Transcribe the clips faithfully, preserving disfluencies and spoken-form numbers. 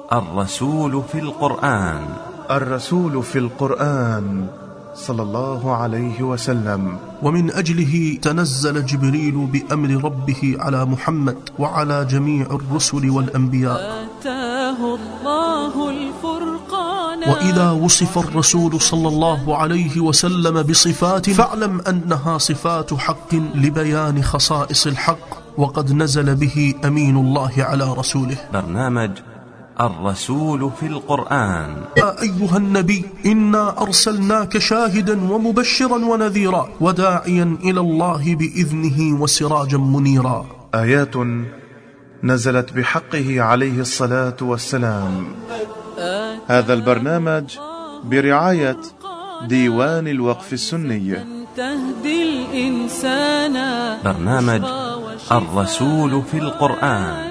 الرسول في القرآن. الرسول في القرآن صلى الله عليه وسلم. ومن أجله تنزل جبريل بأمر ربه على محمد وعلى جميع الرسل والأنبياء. آتاه الله الفرقان. وإذا وصف الرسول صلى الله عليه وسلم بصفات فاعلم أنها صفات حق لبيان خصائص الحق، وقد نزل به أمين الله على رسوله. برنامج الرسول في القرآن. يا أيها النبي إنا أرسلناك شاهدا ومبشرا ونذيرا وداعيا إلى الله بإذنه وسراجا منيرا. آيات نزلت بحقه عليه الصلاة والسلام. هذا البرنامج برعاية ديوان الوقف السني. تهدي الإنسان. برنامج الرسول في القرآن.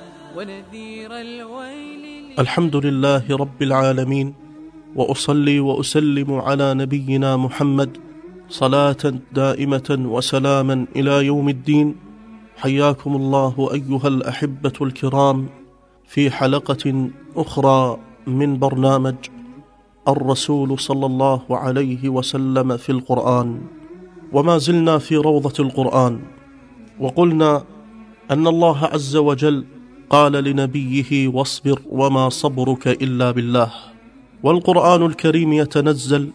الحمد لله رب العالمين، وأصلي وأسلم على نبينا محمد صلاة دائمة وسلاما إلى يوم الدين. حياكم الله أيها الأحبة الكرام في حلقة أخرى من برنامج الرسول صلى الله عليه وسلم في القرآن. وما زلنا في روضة القرآن، وقلنا أن الله عز وجل قال لنبيه واصبر وما صبرك إلا بالله. والقرآن الكريم يتنزل،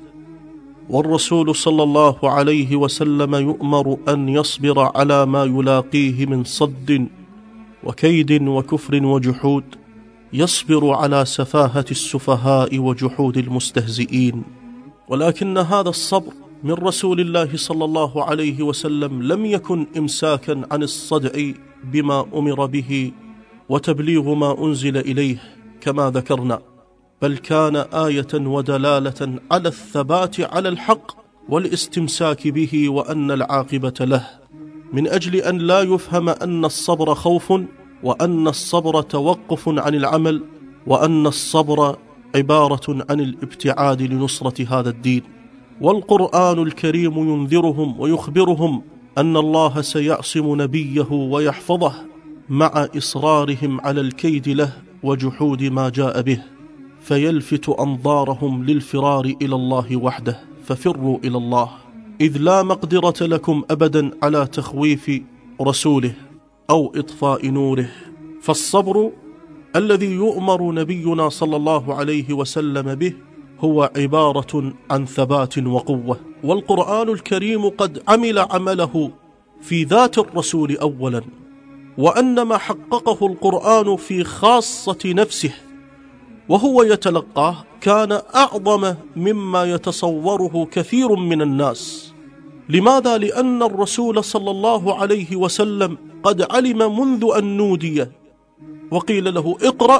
والرسول صلى الله عليه وسلم يؤمر أن يصبر على ما يلاقيه من صد وكيد وكفر وجحود، يصبر على سفاهة السفهاء وجحود المستهزئين. ولكن هذا الصبر من رسول الله صلى الله عليه وسلم لم يكن إمساكا عن الصدع بما أمر به وتبليغ ما أنزل إليه كما ذكرنا، بل كان آية ودلالة على الثبات على الحق والاستمساك به وأن العاقبة له، من أجل أن لا يفهم أن الصبر خوف، وأن الصبر توقف عن العمل، وأن الصبر عبارة عن الابتعاد لنصرة هذا الدين. والقرآن الكريم ينذرهم ويخبرهم أن الله سيعصم نبيه ويحفظه مع إصرارهم على الكيد له وجحود ما جاء به، فيلفت أنظارهم للفرار إلى الله وحده، ففروا إلى الله، إذ لا مقدرة لكم أبدا على تخويف رسوله أو إطفاء نوره. فالصبر الذي يؤمر نبينا صلى الله عليه وسلم به هو عبارة عن ثبات وقوة. والقرآن الكريم قد عمل عمله في ذات الرسول أولا، وأن ما حققه القرآن في خاصة نفسه وهو يتلقاه كان أعظم مما يتصوره كثير من الناس. لماذا؟ لأن الرسول صلى الله عليه وسلم قد علم منذ أن نودي وقيل له اقرأ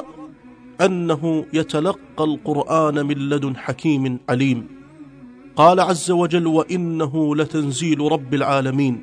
أنه يتلقى القرآن من لدن حكيم عليم. قال عز وجل وإنه لتنزيل رب العالمين.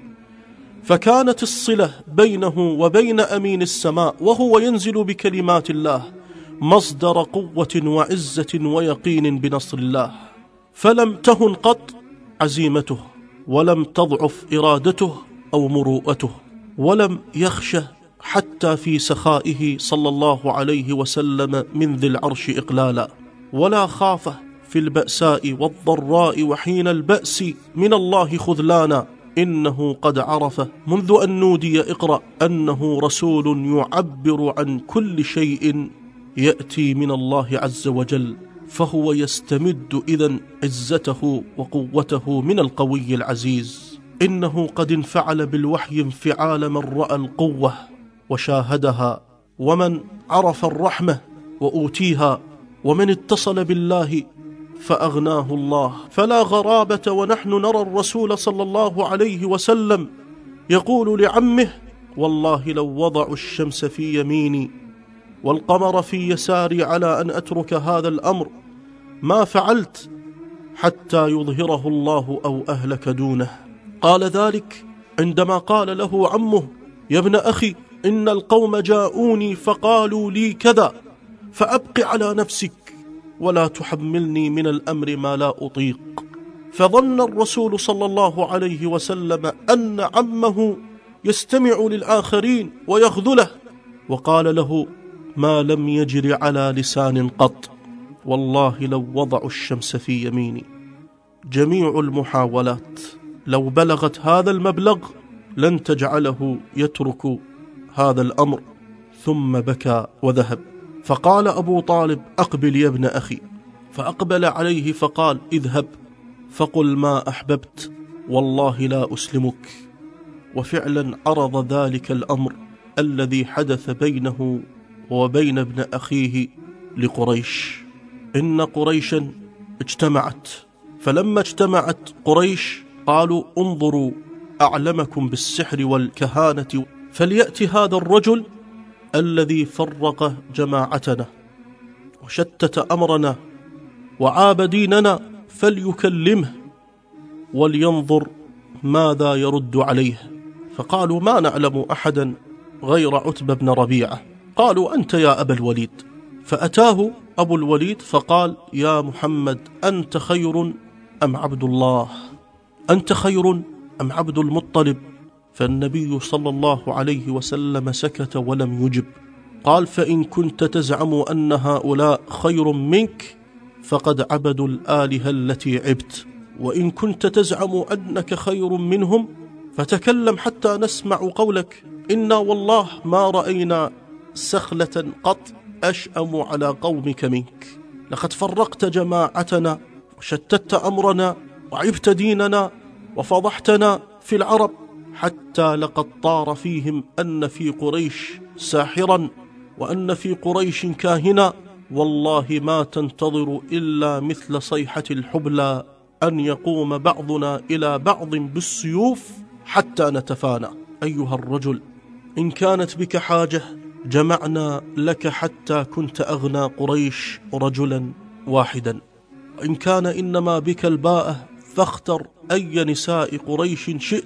فكانت الصلة بينه وبين أمين السماء وهو ينزل بكلمات الله مصدر قوة وعزة ويقين بنصر الله، فلم تهن قط عزيمته، ولم تضعف إرادته أو مروءته، ولم يخش حتى في سخائه صلى الله عليه وسلم من ذي العرش إقلالا، ولا خاف في البأساء والضراء وحين البأس من الله خذلانا، إنه قد عرف منذ أن نودي اقرأ أنه رسول يعبر عن كل شيء يأتي من الله عز وجل، فهو يستمد إذن عزته وقوته من القوي العزيز. إنه قد انفعل بالوحي انفعال من رأى القوة وشاهدها، ومن عرف الرحمة وأوتيها، ومن اتصل بالله فأغناه الله. فلا غرابة ونحن نرى الرسول صلى الله عليه وسلم يقول لعمه والله لو وضعوا الشمس في يميني والقمر في يساري على أن أترك هذا الأمر ما فعلت حتى يظهره الله أو أهلك دونه. قال ذلك عندما قال له عمه يا ابن أخي إن القوم جاءوني فقالوا لي كذا فأبق على نفسك ولا تحملني من الأمر ما لا أطيق. فظن الرسول صلى الله عليه وسلم أن عمه يستمع للآخرين ويخذله، وقال له ما لم يجر على لسان قط، والله لو وضعوا الشمس في يميني. جميع المحاولات لو بلغت هذا المبلغ لن تجعله يترك هذا الأمر. ثم بكى وذهب. فقال أبو طالب: أقبل يا ابن أخي. فأقبل عليه فقال: اذهب فقل ما أحببت، والله لا أسلمك. وفعلا عرض ذلك الأمر الذي حدث بينه وبين ابن أخيه لقريش. إن قريشا اجتمعت، فلما اجتمعت قريش قالوا: انظروا أعلمكم بالسحر والكهانة، فليأتي هذا الرجل الذي فرق جماعتنا وشتت أمرنا وعاب ديننا، فليكلمه ولينظر ماذا يرد عليه. فقالوا: ما نعلم أحدا غير عتبة بن ربيعة. قالوا: أنت يا أبا الوليد. فأتاه أبو الوليد فقال: يا محمد، أنت خير أم عبد الله؟ أنت خير أم عبد المطلب؟ فالنبي صلى الله عليه وسلم سكت ولم يجب. قال: فإن كنت تزعم أن هؤلاء خير منك فقد عبدوا الآلهة التي عبت، وإن كنت تزعم أنك خير منهم فتكلم حتى نسمع قولك. إنا والله ما رأينا سخلة قط أشأم على قومك منك. لقد فرقت جماعتنا وشتت أمرنا وعبت ديننا وفضحتنا في العرب، حتى لقد طار فيهم أن في قريش ساحرا وأن في قريش كاهنا. والله ما تنتظر إلا مثل صيحة الحبلى أن يقوم بعضنا إلى بعض بالسيوف حتى نتفانى. أيها الرجل، إن كانت بك حاجة جمعنا لك حتى كنت أغنى قريش رجلا واحدا، وإن كان إنما بك الباءة فاختر أي نساء قريش شئت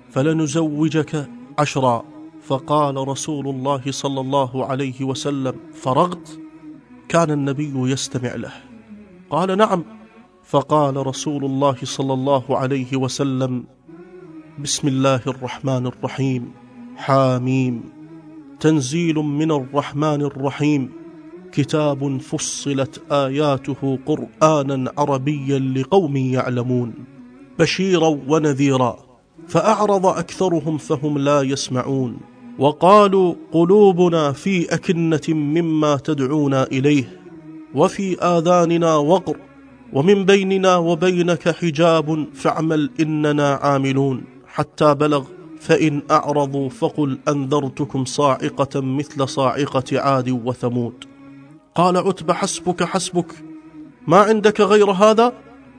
فلنزوجك عشرا. فقال رسول الله صلى الله عليه وسلم: فرغت؟ كان النبي يستمع له. قال: نعم. فقال رسول الله صلى الله عليه وسلم: بسم الله الرحمن الرحيم، حاميم، تنزيل من الرحمن الرحيم، كتاب فصلت آياته قرآنا عربيا لقوم يعلمون، بشيرا ونذيرا. فأعرض أكثرهم فهم لا يسمعون، وقالوا: قلوبنا في أكنة مما تدعونا إليه، وفي آذاننا وقر، ومن بيننا وبينك حجاب فاعمل إننا عاملون. حتى بلغ: فإن أعرضوا فقل أنذرتكم صاعقة مثل صاعقة عاد وثمود. قال عتبة: حسبك حسبك، ما عندك غير هذا؟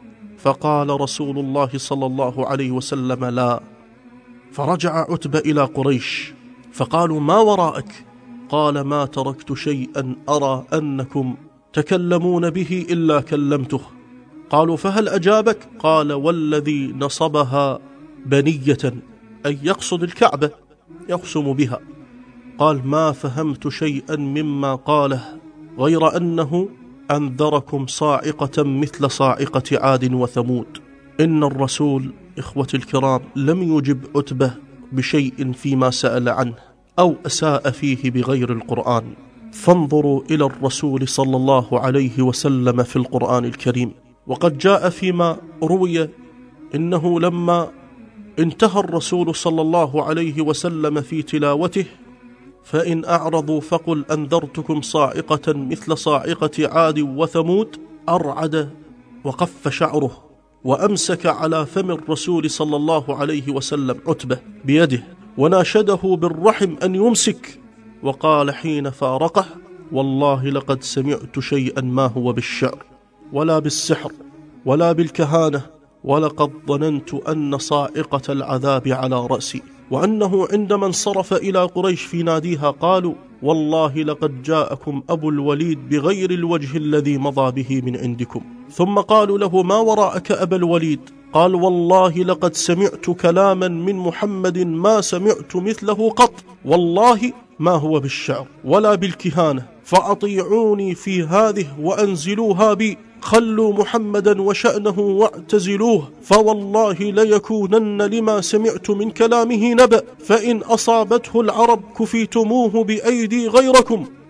فقال رسول الله صلى الله عليه وسلم: لا. فرجع عتبة إلى قريش فقالوا: ما وراءك؟ قال: ما تركت شيئا أرى أنكم تكلمون به إلا كلمته. قالوا: فهل أجابك؟ قال: والذي نصبها بنية، أي يقصد الكعبة يقسم بها. قال: ما فهمت شيئا مما قاله غير أنه أنذركم صاعقة مثل صاعقة عاد وثمود. إن الرسول إخوتي الكرام لم يجب عتبة بشيء فيما سأل عنه أو أساء فيه بغير القرآن. فانظروا إلى الرسول صلى الله عليه وسلم في القرآن الكريم. وقد جاء فيما روي إنه لما انتهى الرسول صلى الله عليه وسلم في تلاوته: فإن أعرضوا فقل أنذرتكم صاعقة مثل صاعقة عاد وثمود، أرعد وقف شعره وأمسك على فم الرسول صلى الله عليه وسلم عتبة بيده وناشده بالرحم أن يمسك، وقال حين فارقه: والله لقد سمعت شيئا ما هو بالشعر ولا بالسحر ولا بالكهانة، ولقد ظننت أن صاعقة العذاب على رأسي. وأنه عندما انصرف إلى قريش في ناديها قالوا: والله لقد جاءكم أبو الوليد بغير الوجه الذي مضى به من عندكم. ثم قالوا له: ما وراءك أبا الوليد؟ قال: والله لقد سمعت كلاما من محمد ما سمعت مثله قط، والله ما هو بالشعر ولا بالكهانة، فأطيعوني في هذه وأنزلوها بي، خلوا محمدا وشأنه واعتزلوه، فوالله ليكونن لما سمعت من كلامه نبأ، فإن أصابته العرب كفيتموه بأيدي غيركم.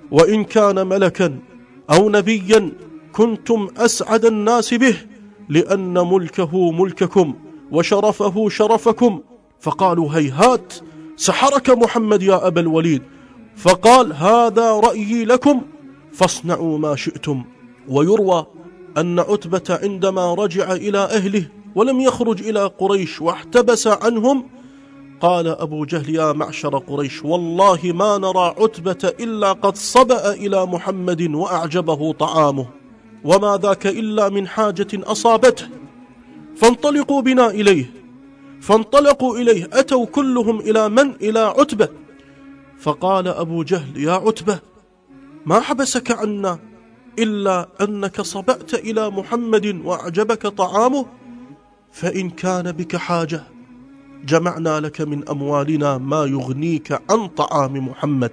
وإن كان ملكا أو نبيا كنتم أسعد الناس به، لأن ملكه ملككم وشرفه شرفكم. فقالوا هيهات، سحرك محمد يا أبا الوليد. فقال هذا رأيي لكم فاصنعوا ما شئتم. ويروى أن عتبة عندما رجع إلى أهله ولم يخرج إلى قريش واحتبس عنهم، قال أبو جهل يا معشر قريش والله ما نرى عتبة إلا قد صبأ إلى محمد وأعجبه طعامه، وما ذاك إلا من حاجة أصابته، فانطلقوا بنا إليه. فانطلقوا إليه، أتوا كلهم إلى من؟ إلى عتبة. فقال أبو جهل يا عتبة ما حبسك عنا إلا أنك صبأت إلى محمد وأعجبك طعامه، فإن كان بك حاجة جمعنا لك من أموالنا ما يغنيك عن طعام محمد.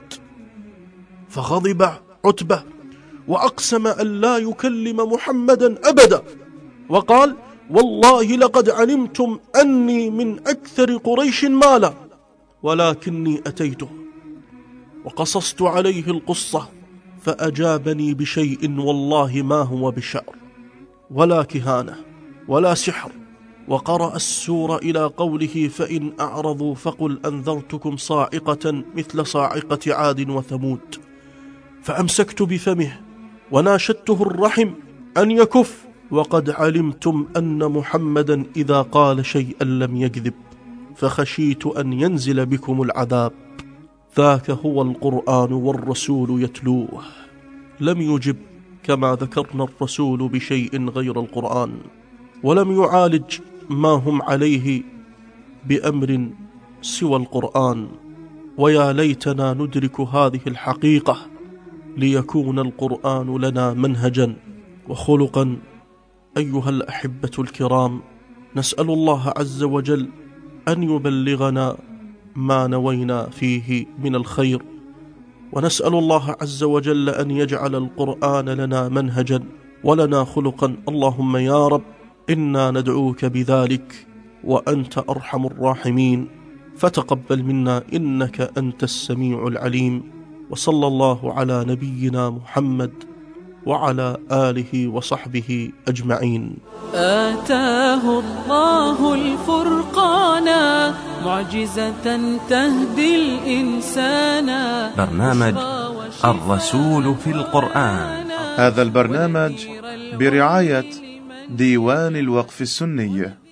فغضب عتبة وأقسم أن لا يكلم محمدا أبدا، وقال والله لقد علمتم أني من أكثر قريش مالا، ولكني أتيته وقصصت عليه القصة فأجابني بشيء والله ما هو بشعر ولا كهانة ولا سحر، وقرأ السور إلى قوله فإن أعرضوا فقل أنذرتكم صاعقة مثل صاعقة عاد وثمود. فأمسكت بفمه وناشدته الرحم أن يكف، وقد علمتم أن محمدا إذا قال شيئا لم يكذب، فخشيت أن ينزل بكم العذاب. ذاك هو القرآن والرسول يتلوه. لم يجب كما ذكرنا الرسول بشيء غير القرآن، ولم يعالج ما هم عليه بأمر سوى القرآن. ويا ليتنا ندرك هذه الحقيقة ليكون القرآن لنا منهجا وخلقا. أيها الأحبة الكرام، نسأل الله عز وجل أن يبلغنا ما نوينا فيه من الخير، ونسأل الله عز وجل أن يجعل القرآن لنا منهجا ولنا خلقا. اللهم يا رب إنا ندعوك بذلك وأنت أرحم الراحمين، فتقبل منا إنك أنت السميع العليم. وصلى الله على نبينا محمد وعلى آله وصحبه أجمعين. آتاه الله الفرقان معجزة تهدي الإنسان. برنامج الرسول في القرآن. هذا البرنامج برعاية ديوان الوقف السني.